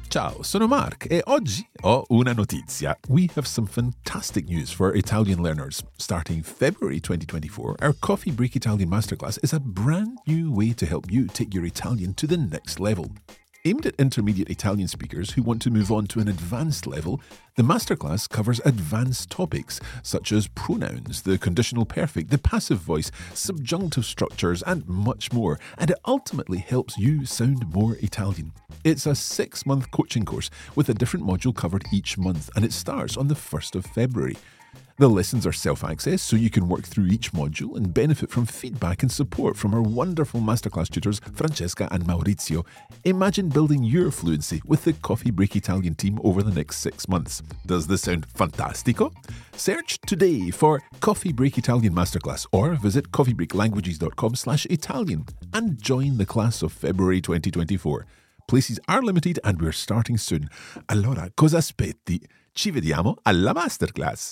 Ciao, sono Mark e oggi ho una notizia. We have some fantastic news for Italian learners. Starting February 2024, our Coffee Break Italian Masterclass is a brand new way to help you take your Italian to the next level. Aimed at intermediate Italian speakers who want to move on to an advanced level, the masterclass covers advanced topics such as pronouns, the conditional perfect, the passive voice, subjunctive structures, and much more, and it ultimately helps you sound more Italian. It's a 6-month coaching course with a different module covered each month, and it starts on the 1st of February. The lessons are self-access, so you can work through each module and benefit from feedback and support from our wonderful masterclass tutors, Francesca and Maurizio. Imagine building your fluency with the Coffee Break Italian team over the next 6 months. Does this sound fantastico? Search today for Coffee Break Italian Masterclass or visit coffeebreaklanguages.com/Italian and join the class of February 2024. Places are limited and we're starting soon. Allora, cosa aspetti? Ci vediamo alla masterclass.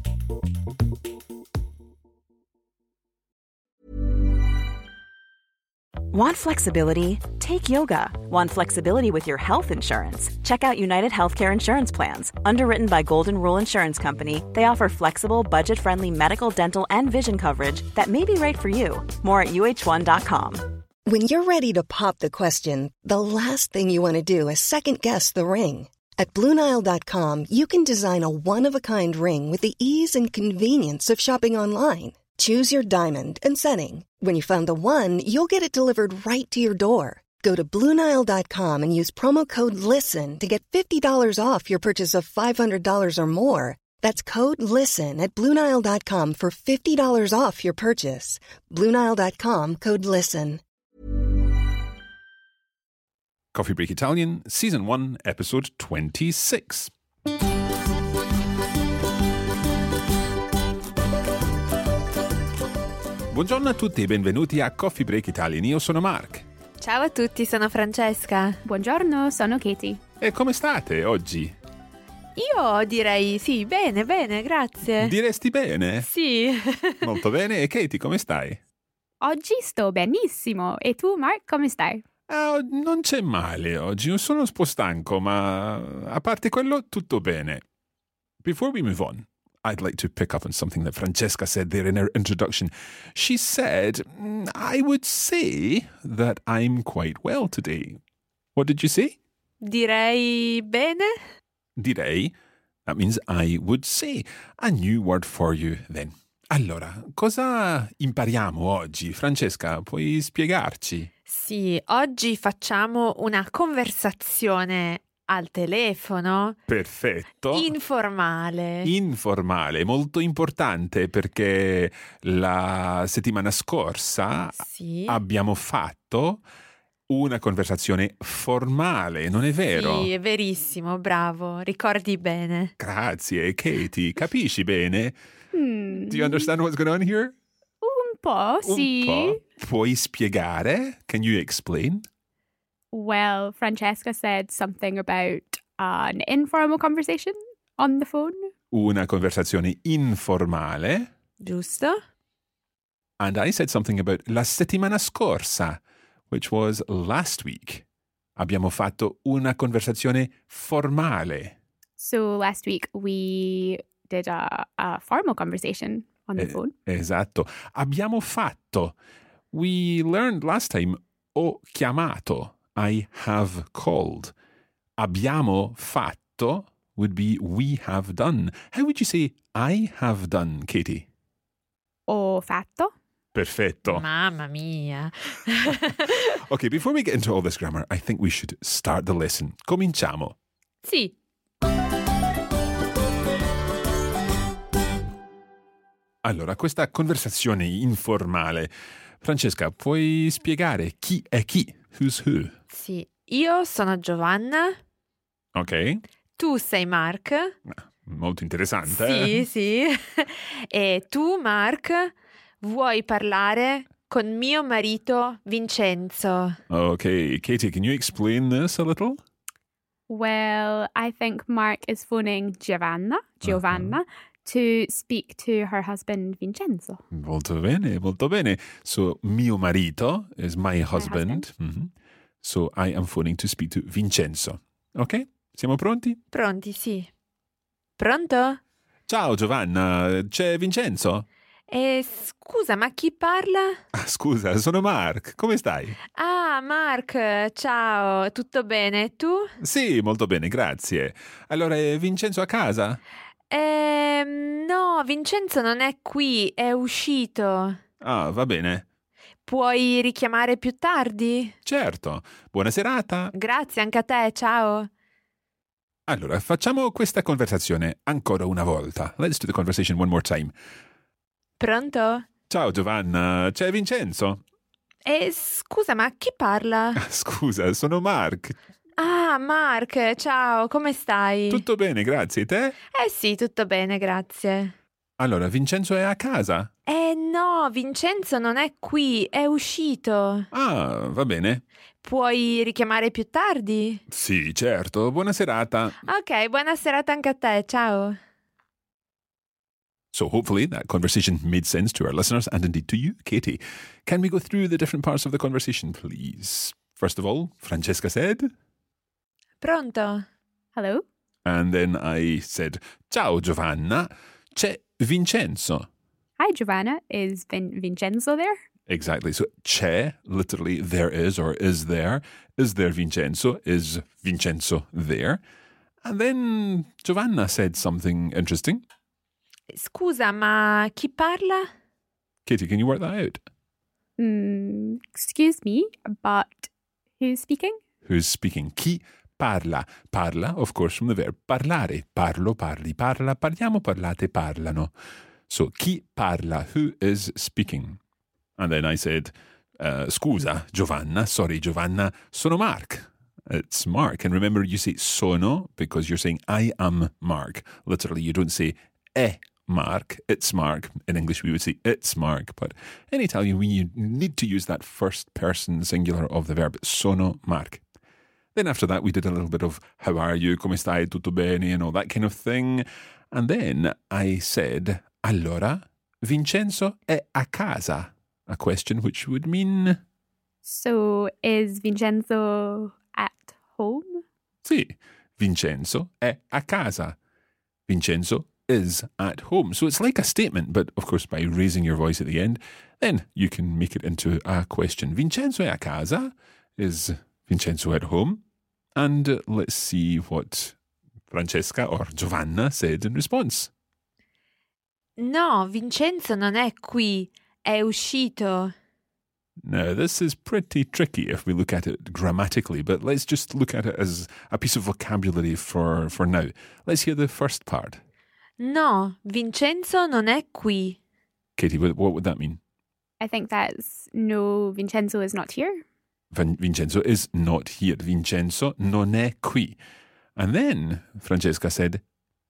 Want flexibility? Take yoga. Want flexibility with your health insurance? Check out United Healthcare Insurance Plans. Underwritten by Golden Rule Insurance Company, they offer flexible, budget-friendly medical, dental, and vision coverage that may be right for you. More at uh1.com. When you're ready to pop the question, the last thing you want to do is second-guess the ring. At BlueNile.com, you can design a one-of-a-kind ring with the ease and convenience of shopping online. Choose your diamond and setting. When you find the one, you'll get it delivered right to your door. Go to BlueNile.com and use promo code LISTEN to get $50 off your purchase of $500 or more. That's code LISTEN at BlueNile.com for $50 off your purchase. BlueNile.com, code LISTEN. Coffee Break Italian, Season 1, Episode 26. Buongiorno a tutti e benvenuti a Coffee Break Italian. Io sono Mark. Ciao a tutti, sono Francesca. Buongiorno, sono Katie. E come state oggi? Io direi sì, bene, grazie. Diresti bene? Sì. Molto bene. E Katie, come stai? Oggi sto benissimo. E tu, Mark, come stai? Non c'è male oggi, sono un po' stanco, ma a parte quello tutto bene. Before we move on, I'd like to pick up on something that Francesca said there in her introduction. She said, I would say that I'm quite well today. What did you say? Direi bene. Direi, that means I would say. A new word for you then. Allora, cosa impariamo oggi? Francesca, puoi spiegarci? Sì, oggi facciamo una conversazione al telefono. Perfetto. Informale. Informale, molto importante perché la settimana scorsa abbiamo fatto una conversazione formale, non è vero? Sì, è verissimo, bravo, ricordi bene. Grazie, Katie, capisci bene? Do you understand what's going on here? Un po', sì. Un po'. Puoi spiegare? Can you explain? Well, Francesca said something about an informal conversation on the phone. Una conversazione informale. Giusto. And I said something about la settimana scorsa, which was last week. Abbiamo fatto una conversazione formale. So last week we did a formal conversation on the phone. Esatto. Abbiamo fatto. We learned last time ho chiamato. I have called. Abbiamo fatto would be we have done. How would you say I have done, Katie? Ho fatto. Perfetto. Mamma mia. Okay, before we get into all this grammar, I think we should start the lesson. Cominciamo. Sì. Allora, questa conversazione informale. Francesca, puoi spiegare chi è chi? Who's who? Sì, io sono Giovanna. Ok. Tu sei Mark. Molto interessante. Sì. E tu, Mark, vuoi parlare con mio marito Vincenzo. Ok, Katie, can you explain this a little? Well, I think Mark is phoning Giovanna, to speak to her husband Vincenzo. Molto bene, molto bene. So, mio marito is my husband. Mm-hmm. So, I am phoning to speak to Vincenzo. Ok? Siamo pronti? Pronti, sì. Pronto? Ciao Giovanna, c'è Vincenzo? Scusa, ma chi parla? Ah, scusa, sono Mark. Come stai? Ah, Mark, ciao, tutto bene? Tu? Sì, molto bene, grazie. Allora, è Vincenzo a casa? No, Vincenzo non è qui, è uscito. Ah, va bene. Puoi richiamare più tardi? Certo. Buona serata. Grazie, anche a te, ciao. Allora, facciamo questa conversazione ancora una volta. Let's do the conversation one more time. Pronto? Ciao Giovanna, c'è Vincenzo? Scusa, ma chi parla? Ah, scusa, sono Mark. Ah, Mark, ciao, come stai? Tutto bene, grazie. E te? Sì, tutto bene, grazie. Allora, Vincenzo è a casa? No, Vincenzo non è qui, è uscito. Ah, va bene. Puoi richiamare più tardi? Sì, certo. Buona serata. Ok, buona serata anche a te, ciao. So hopefully that conversation made sense to our listeners and indeed to you, Katie. Can we go through the different parts of the conversation, please? First of all, Francesca said, Pronto? Hello? and then I said, Ciao Giovanna, c'è Vincenzo. Hi, Giovanna. Is Vincenzo there? Exactly. So c'è, literally there is or is there. Is there Vincenzo? Is Vincenzo there? And then Giovanna said something interesting. Scusa, ma chi parla? Katie, can you work that out? Excuse me, but who's speaking? Who's speaking? Chi parla? Parla, of course, from the verb parlare. Parlo, parli, parla, parliamo, parlate, parlano. So, chi parla? Who is speaking? And then I said, scusa, Giovanna, sorry, Giovanna, sono Mark. It's Mark. And remember, you say sono because you're saying I am Mark. Literally, you don't say Mark, it's Mark. In English, we would say it's Mark. But in Italian, we need to use that first person singular of the verb sono Mark. Then after that, we did a little bit of how are you, come stai, tutto bene, and all that kind of thing. And then I said, allora, Vincenzo è a casa. A question which would mean... So, is Vincenzo at home? Sì, Vincenzo è a casa. Vincenzo is at home. So it's like a statement, but of course by raising your voice at the end, then you can make it into a question. Vincenzo è a casa? Is Vincenzo at home? And let's see what Francesca or Giovanna said in response. No, Vincenzo non è qui, è uscito. Now, this is pretty tricky if we look at it grammatically, but let's just look at it as a piece of vocabulary for now. Let's hear the first part. No, Vincenzo non è qui. Katie, what would that mean? I think that's no, Vincenzo is not here. Vincenzo is not here. Vincenzo non è qui. And then Francesca said,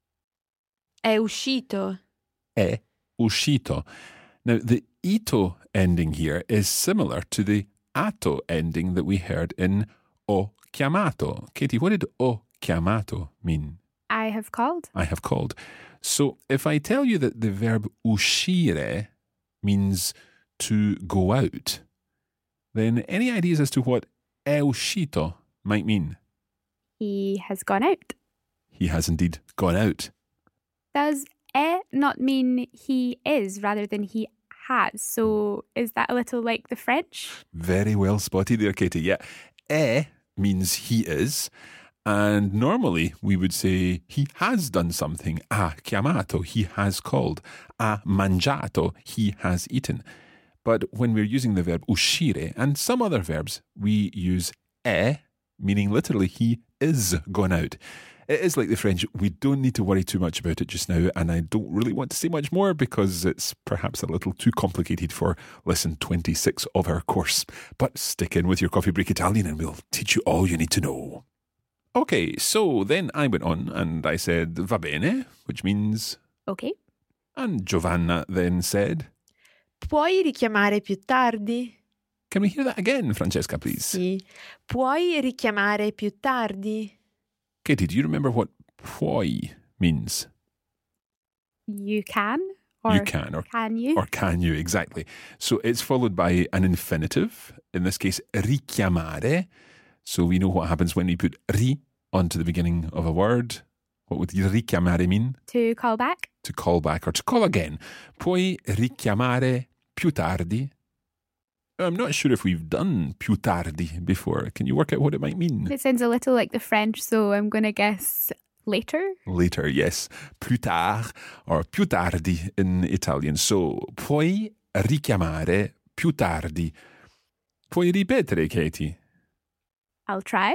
È uscito. è uscito. Now, the ito ending here is similar to the ato ending that we heard in ho chiamato. Katie, what did ho chiamato mean? I have called. I have called. So if I tell you that the verb uscire means to go out, then any ideas as to what è uscito might mean? He has gone out. He has indeed gone out. Does not mean he is rather than he has? So is that a little like the French? Very well spotted there, Katie. Yeah. Means he is. And normally we would say he has done something. Ha chiamato, he has called. Ha mangiato, he has eaten. But when we're using the verb uscire and some other verbs, we use meaning literally he is gone out. It is like the French. We don't need to worry too much about it just now, and I don't really want to say much more because it's perhaps a little too complicated for lesson 26 of our course. But stick in with your Coffee Break Italian and we'll teach you all you need to know. Okay, so then I went on and I said va bene, which means... Okay. And Giovanna then said... Puoi richiamare più tardi? Can we hear that again, Francesca, please? Sì. Puoi richiamare più tardi? Katie, do you remember what puoi means? You can? Or You can, or can you? Or can you, exactly. So it's followed by an infinitive, in this case, richiamare. So we know what happens when we put ri onto the beginning of a word. What would richiamare mean? To call back. To call back or to call again. Puoi richiamare più tardi? I'm not sure if we've done più tardi before. Can you work out what it might mean? It sounds a little like the French, so I'm going to guess later. Later, yes. Plus tard or più tardi in Italian. So, puoi richiamare più tardi. Puoi ripetere, Katie? I'll try.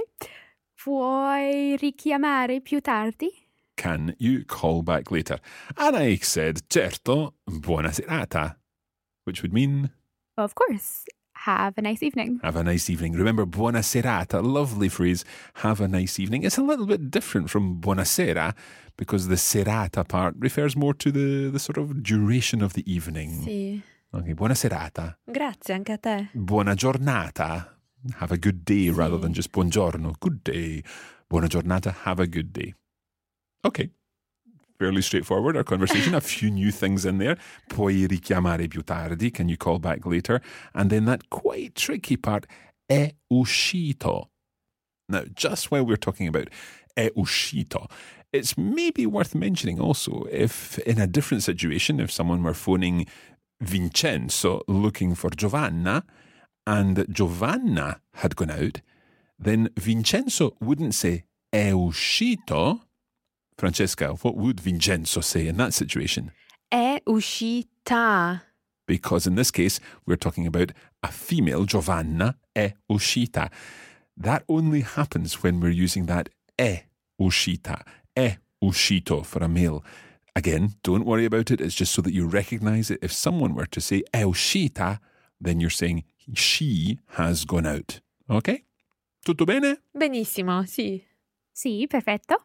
Puoi richiamare più tardi? Can you call back later? And I said, certo, buona serata. Which would mean... Of course. Have a nice evening. Have a nice evening. Remember, buona serata, lovely phrase. Have a nice evening. It's a little bit different from buonasera because the serata part refers more to the sort of duration of the evening. Sì. Okay, buona serata. Grazie anche a te. Buona giornata. Have a good day rather than just buongiorno. Good day. Buona giornata. Have a good day. Okay. Fairly straightforward, our conversation. A few new things in there. Puoi richiamare più tardi. Can you call back later? And then that quite tricky part, è uscito. Now, just while we're talking about è uscito, it's maybe worth mentioning also if in a different situation, if someone were phoning Vincenzo looking for Giovanna and Giovanna had gone out, then Vincenzo wouldn't say è uscito. Francesca, what would Vincenzo say in that situation? È uscita. Because in this case, we're talking about a female, Giovanna, è uscita. That only happens when we're using that è uscita, è uscito for a male. Again, don't worry about it. It's just so that you recognise it. If someone were to say è uscita, then you're saying she has gone out. Okay? Tutto bene? Benissimo, sì. Sì, perfetto.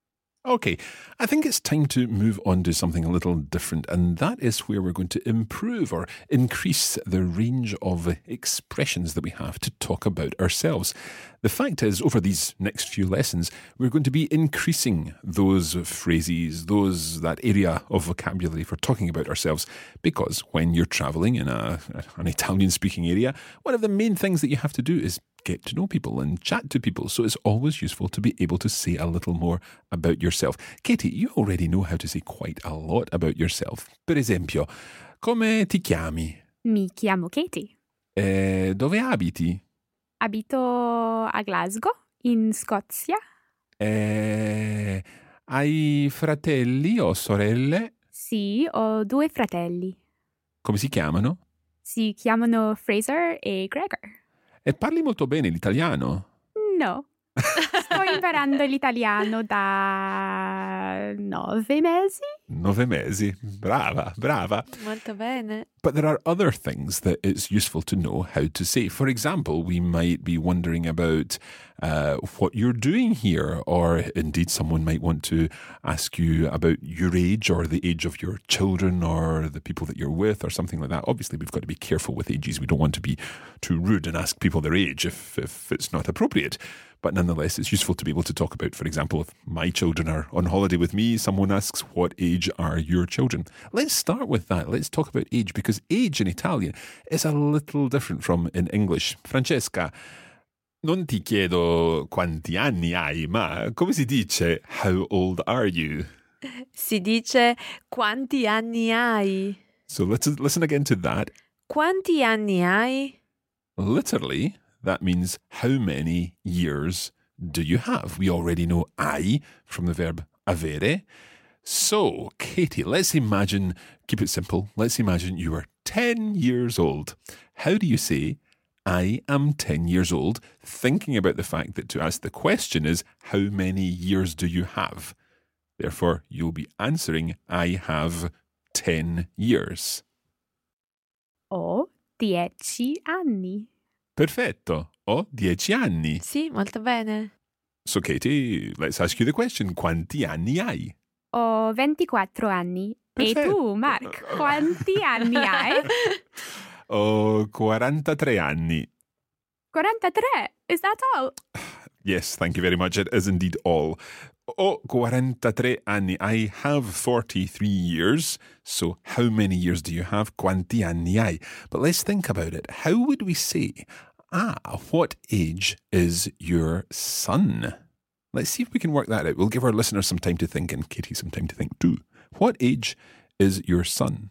Okay, I think it's time to move on to something a little different, and that is where we're going to improve or increase the range of expressions that we have to talk about ourselves. The fact is, over these next few lessons, we're going to be increasing those phrases, that area of vocabulary for talking about ourselves, because when you're travelling in an Italian-speaking area, one of the main things that you have to do is get to know people and chat to people. So it's always useful to be able to say a little more about yourself. Katie, you already know how to say quite a lot about yourself. Per esempio, come ti chiami? Mi chiamo Katie. Dove abiti? Abito a Glasgow, in Scozia. Hai fratelli o sorelle? Sì, ho 2 fratelli. Come si chiamano? Si chiamano Fraser e Gregor. E parli molto bene l'italiano? No. Sto imparando l'italiano da 9 mesi. 9 mesi. Brava, brava. Molto bene. But there are other things that it's useful to know how to say. For example, we might be wondering about what you're doing here, or indeed someone might want to ask you about your age or the age of your children or the people that you're with or something like that. Obviously, we've got to be careful with ages. We don't want to be too rude and ask people their age if it's not appropriate. But nonetheless, it's useful to be able to talk about, for example, if my children are on holiday with me, someone asks, what age are your children? Let's start with that. Let's talk about age, because age in Italian is a little different from in English. Francesca, non ti chiedo quanti anni hai, ma come si dice how old are you? Si dice quanti anni hai. So let's listen again to that. Quanti anni hai? Literally, that means how many years do you have? We already know I from the verb avere. So, Katie, let's imagine, keep it simple, let's imagine you are 10 years old. How do you say, I am 10 years old, thinking about the fact that to ask the question is, how many years do you have? Therefore, you'll be answering, I have 10 years. Ho 10 anni. Perfetto. Ho 10 anni. Sì, molto bene. So, Katie, let's ask you the question. Quanti anni hai? Ho 24 anni. Perfetto. E tu, Mark, quanti anni hai? Ho 43 anni. 43? Is that all? Yes, thank you very much. It is indeed all. Ho 43 anni. I have 43 years. So how many years do you have? Quanti anni hai? But let's think about it. How would we say, what age is your son? Let's see if we can work that out. We'll give our listeners some time to think and Katie some time to think too. What age is your son?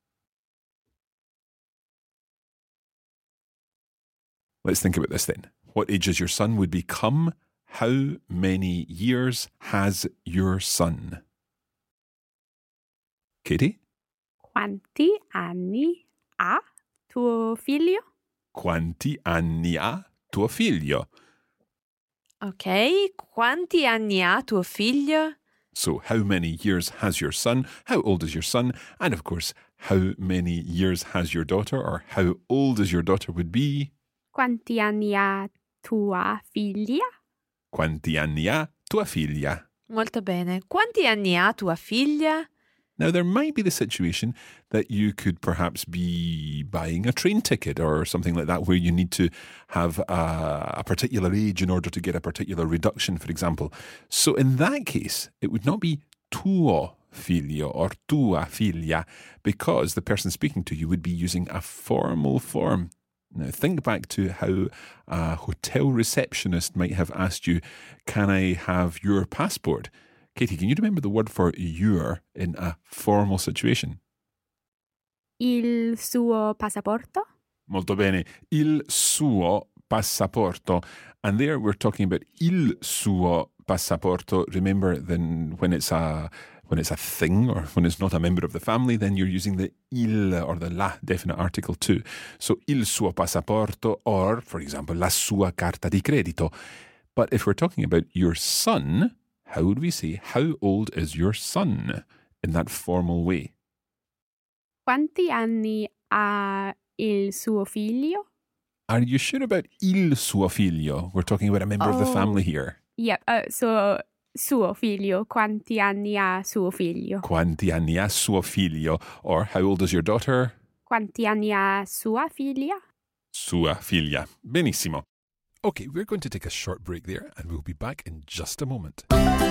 Let's think about this then. What age is your son would become? How many years has your son? Katie? Quanti anni ha tuo figlio? Quanti anni ha tuo figlio? Ok, quanti anni ha tuo figlio? So, how many years has your son? How old is your son? And of course, how many years has your daughter? Or how old is your daughter would be? Quanti anni ha tua figlia? Quanti anni ha tua figlia? Molto bene. Quanti anni ha tua figlia? Now, there might be the situation that you could perhaps be buying a train ticket or something like that where you need to have a particular age in order to get a particular reduction, for example. So in that case, it would not be tuo figlio or tua figlia because the person speaking to you would be using a formal form. Now, think back to how a hotel receptionist might have asked you, can I have your passport? Katie, can you remember the word for your in a formal situation? Il suo passaporto? Molto bene. Il suo passaporto. And there we're talking about il suo passaporto. Remember, then when it's a thing or when it's not a member of the family, then you're using the il or the la definite article too. So il suo passaporto or, for example, la sua carta di credito. But if we're talking about your son, how would we say, how old is your son in that formal way? Quanti anni ha il suo figlio? Are you sure about il suo figlio? We're talking about a member of the family here. Yep, so suo figlio. Quanti anni ha suo figlio? Quanti anni ha suo figlio? Or how old is your daughter? Quanti anni ha sua figlia? Sua figlia. Benissimo. Okay, we're going to take a short break there and we'll be back in just a moment.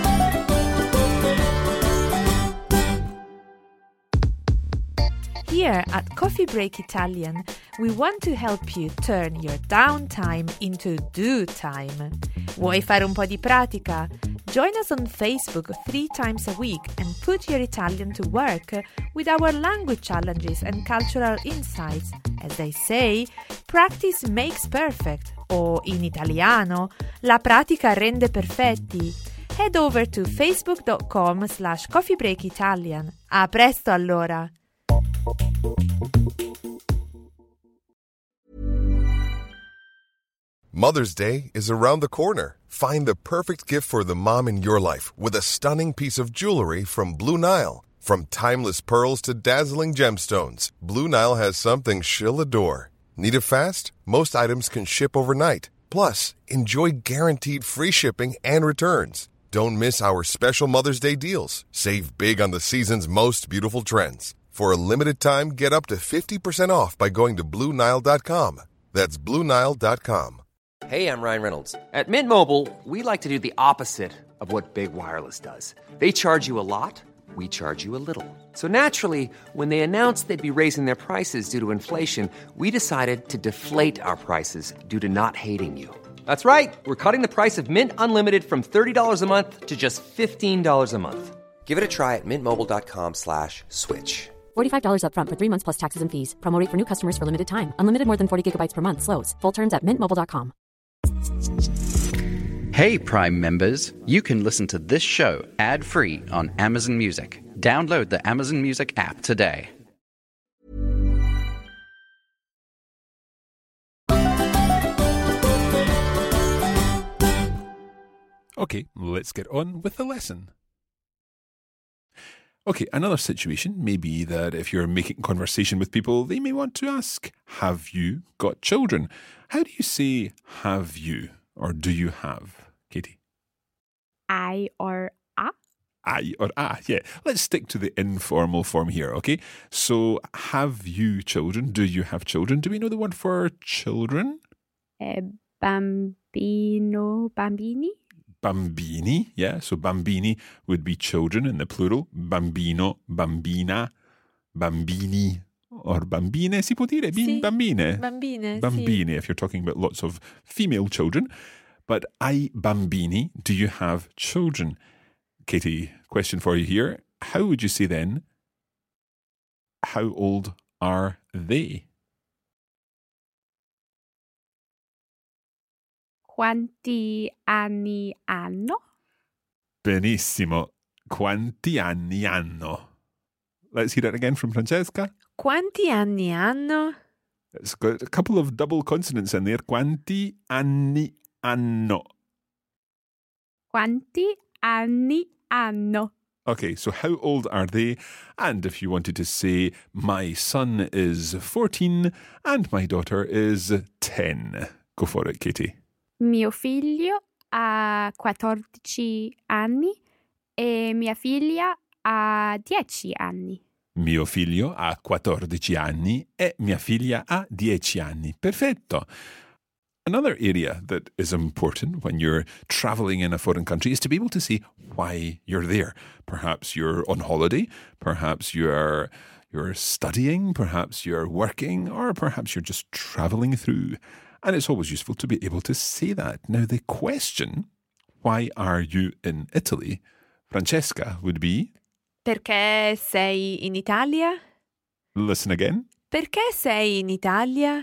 Here at Coffee Break Italian, we want to help you turn your downtime into do time. Vuoi fare un po' di pratica? Join us on Facebook 3 times a week and put your Italian to work with our language challenges and cultural insights. As they say, practice makes perfect, o in italiano, la pratica rende perfetti. Head over to facebook.com/coffeebreakitalian. A presto allora! Mother's Day is around the corner. Find the perfect gift for the mom in your life with a stunning piece of jewelry from Blue Nile. From timeless pearls to dazzling gemstones, Blue Nile has something she'll adore. Need it fast? Most items can ship overnight. Plus, enjoy guaranteed free shipping and returns. Don't miss our special Mother's Day deals. Save big on the season's most beautiful trends. For a limited time, get up to 50% off by going to BlueNile.com. That's BlueNile.com. Hey, I'm Ryan Reynolds. At Mint Mobile, we like to do the opposite of what Big Wireless does. They charge you a lot, we charge you a little. So naturally, when they announced they'd be raising their prices due to inflation, we decided to deflate our prices due to not hating you. That's right. We're cutting the price of Mint Unlimited from $30 a month to just $15 a month. Give it a try at mintmobile.com/switch. $45 up front for 3 months plus taxes and fees. Promo rate for new customers for limited time. Unlimited more than 40 gigabytes per month. Slows full terms at mintmobile.com. Hey, Prime members, you can listen to this show ad-free on Amazon Music. Download the Amazon Music app today. Okay, let's get on with the lesson. Okay, another situation may be that if you're making conversation with people, they may want to ask, have you got children? How do you say have you or do you have, Katie? I or a? I or a, yeah. Let's stick to the informal form here, okay? So, have you children? Do you have children? Do we know the word for children? Bambino, bambini? Bambini, yeah. So bambini would be children in the plural. Bambino, bambina, bambini, or bambine, si può dire? Sì. Bambine. Bambine, Bambine, sì. if you're talking about lots of female children. But hai bambini? Do you have children? Katie, question for you here. How would you say then, how old are they? Quanti anni hanno? Benissimo. Quanti anni hanno? Let's hear it again from Francesca. Quanti anni hanno? It's got a couple of double consonants in there. Quanti anni hanno? Quanti anni hanno? Okay, so how old are they? And if you wanted to say, my son is 14 and my daughter is 10. Go for it, Katie. Mio figlio ha 14 anni e mia figlia ha 10 anni. Mio figlio ha 14 anni e mia figlia ha 10 anni. Perfetto. Another area that is important when you're traveling in a foreign country is to be able to say why you're there. Perhaps you're on holiday, perhaps you're studying, perhaps you're working, or perhaps you're just traveling through. And it's always useful to be able to say that. Now, the question, why are you in Italy, Francesca, would be... Perché sei in Italia? Listen again. Perché sei in Italia?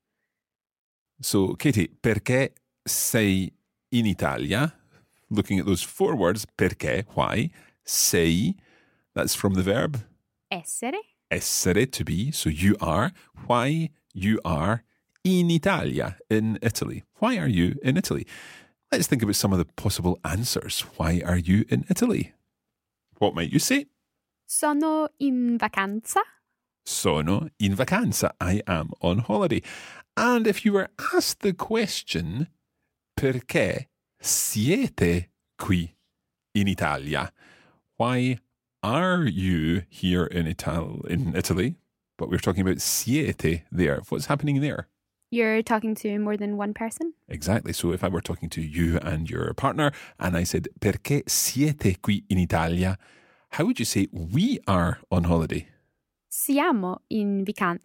So, Katie, perché sei in Italia? Looking at those four words, perché, why, sei, that's from the verb... Essere. Essere, to be, so you are. Why you are in Italia, in Italy. Why are you in Italy? Let's think about some of the possible answers. Why are you in Italy? What might you say? Sono in vacanza. Sono in vacanza. I am on holiday. And if you were asked the question, perché siete qui in Italia? Why are you here in Italy? But we're talking about siete there. What's happening there? You're talking to more than one person? Exactly. So if I were talking to you and your partner and I said, perché siete qui in Italia? How would you say we are on holiday? Siamo in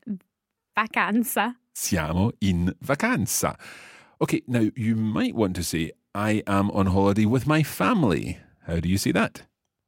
vacanza. Siamo in vacanza. Okay, now you might want to say, I am on holiday with my family. How do you say that?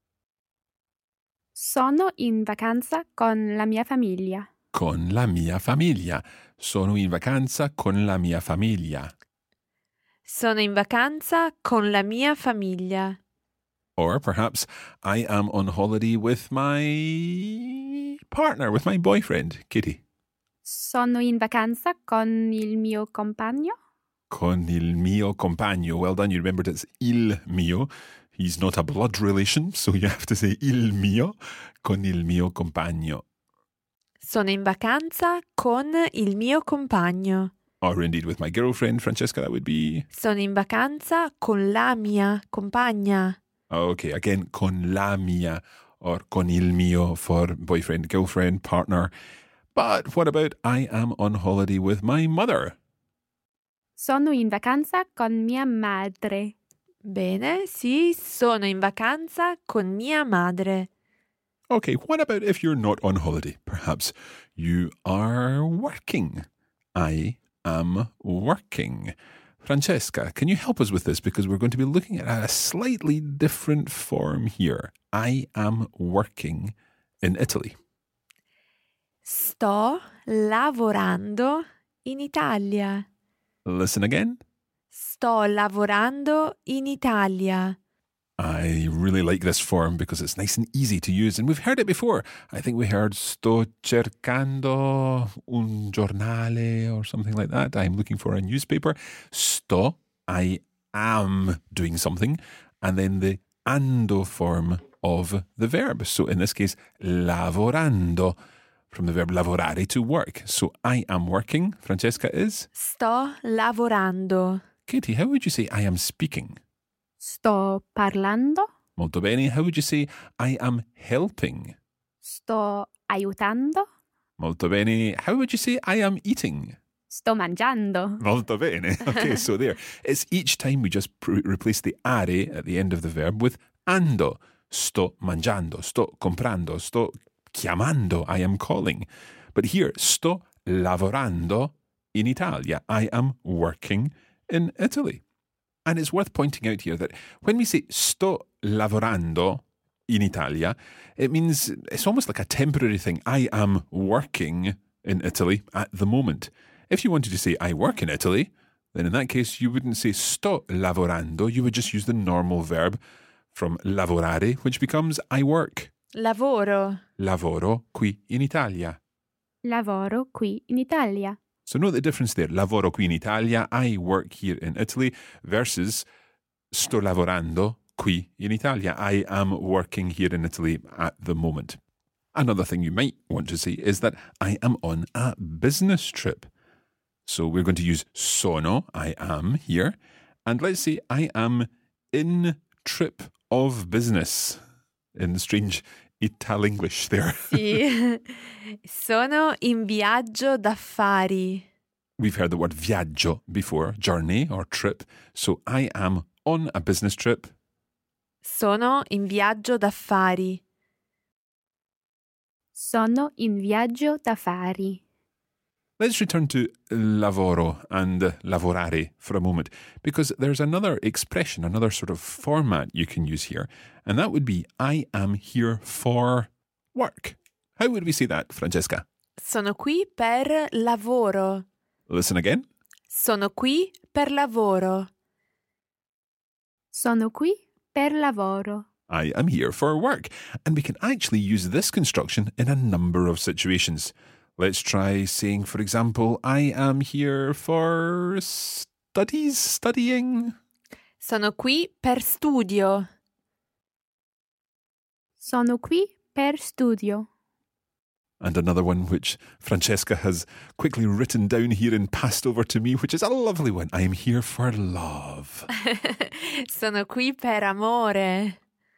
Sono in vacanza con la mia famiglia. Con la mia famiglia. Sono in vacanza con la mia famiglia. Sono in vacanza con la mia famiglia. Or perhaps, I am on holiday with my partner, with my boyfriend, Kitty. Sono in vacanza con il mio compagno. Con il mio compagno. Well done, you remembered it's il mio. He's not a blood relation, so you have to say il mio. Con il mio compagno. Sono in vacanza con il mio compagno. Or indeed with my girlfriend, Francesca, that would be... Sono in vacanza con la mia compagna. Okay, again, con la mia or con il mio for boyfriend, girlfriend, partner. But what about I am on holiday with my mother? Sono in vacanza con mia madre. Bene, sì, sono in vacanza con mia madre. Okay, what about if you're not on holiday? Perhaps you are working. I am working. Francesca, can you help us with this? Because we're going to be looking at a slightly different form here. I am working in Italy. Sto lavorando in Italia. Listen again. Sto lavorando in Italia. I really like this form because it's nice and easy to use. And we've heard it before. I think we heard sto cercando un giornale or something like that. I'm looking for a newspaper. Sto, I am doing something. And then the ando form of the verb. So in this case, lavorando, from the verb lavorare, to work. So I am working. Francesca is? Sto lavorando. Katie, how would you say I am speaking? Sto parlando. Molto bene. How would you say I am helping? Sto aiutando. Molto bene. How would you say I am eating? Sto mangiando. Molto bene. Okay, so there. It's each time we just replace the are at the end of the verb with ando. Sto mangiando. Sto comprando. Sto chiamando. I am calling. But here, sto lavorando in Italia. I am working in Italy. And it's worth pointing out here that when we say sto lavorando in Italia, it means it's almost like a temporary thing. I am working in Italy at the moment. If you wanted to say I work in Italy, then in that case you wouldn't say sto lavorando, you would just use the normal verb from lavorare, which becomes I work. Lavoro. Lavoro qui in Italia. Lavoro qui in Italia. So note the difference there. Lavoro qui in Italia, I work here in Italy, versus sto lavorando qui in Italia. I am working here in Italy at the moment. Another thing you might want to say is that I am on a business trip. So we're going to use sono, I am here, and let's say I am in trip of business. In strange Italenglish there. Sì. Sono in viaggio d'affari. We've heard the word viaggio before, journey or trip. So I am on a business trip. Sono in viaggio d'affari. Sono in viaggio d'affari. Let's return to lavoro and lavorare for a moment, because there's another expression, another sort of format you can use here, and that would be I am here for work. How would we say that, Francesca? Sono qui per lavoro. Listen again. Sono qui per lavoro. Sono qui per lavoro. I am here for work. And we can actually use this construction in a number of situations. Let's try saying, for example, I am here for studying. Sono qui per studio. Sono qui per studio. And another one which Francesca has quickly written down here and passed over to me, which is a lovely one. I am here for love. Sono qui per amore.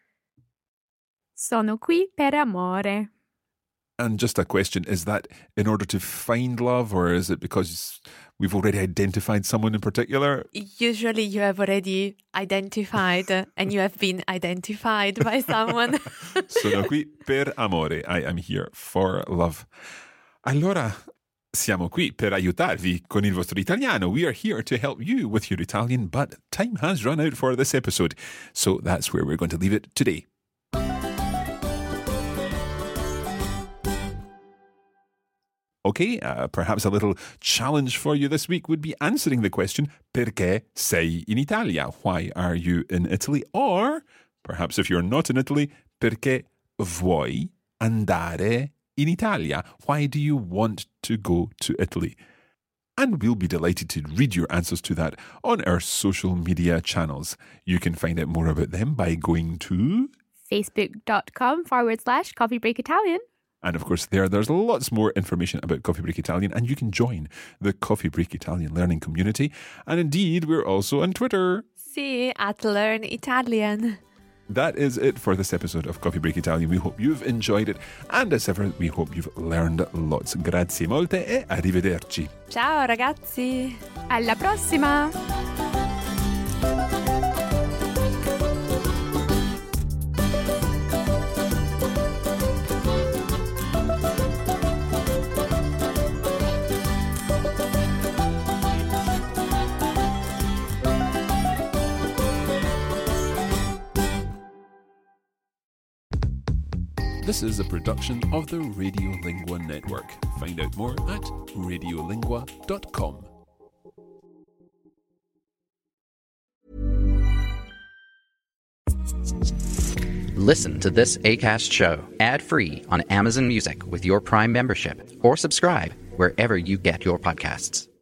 Sono qui per amore. And just a question, is that in order to find love, or is it because we've already identified someone in particular? Usually you have already identified and you have been identified by someone. Sono qui per amore. I am here for love. Allora, siamo qui per aiutarvi con il vostro italiano. We are here to help you with your Italian, but time has run out for this episode. So that's where we're going to leave it today. Okay, perhaps a little challenge for you this week would be answering the question, perché sei in Italia? Why are you in Italy? Or, perhaps if you're not in Italy, perché vuoi andare in Italia? Why do you want to go to Italy? And we'll be delighted to read your answers to that on our social media channels. You can find out more about them by going to Facebook.com/Coffee Break Italian. And of course, there's lots more information about Coffee Break Italian, and you can join the Coffee Break Italian learning community. And indeed, we're also on Twitter. Sì, @LearnItalian. That is it for this episode of Coffee Break Italian. We hope you've enjoyed it, and as ever, we hope you've learned lots. Grazie molte e arrivederci. Ciao ragazzi. Alla prossima. This is a production of the Radiolingua Network. Find out more at radiolingua.com. Listen to this Acast show ad-free on Amazon Music with your Prime membership, or subscribe wherever you get your podcasts.